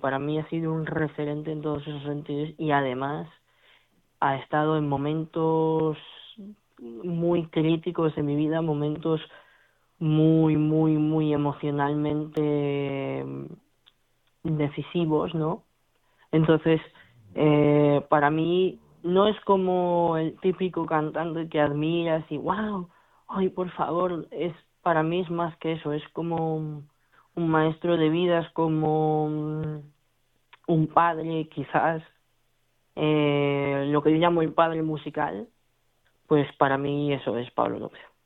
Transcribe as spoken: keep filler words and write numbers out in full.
para mí ha sido un referente en todos esos sentidos y además ha estado en momentos muy críticos de mi vida, momentos muy, muy, muy emocionalmente decisivos, ¿no? Entonces, eh, para mí no es como el típico cantante que admiras y wow, ay, por favor, es para mí es más que eso, es como un, un maestro de vida, es como un, un padre, quizás, eh, lo que yo llamo el padre musical, pues para mí eso es Pablo López.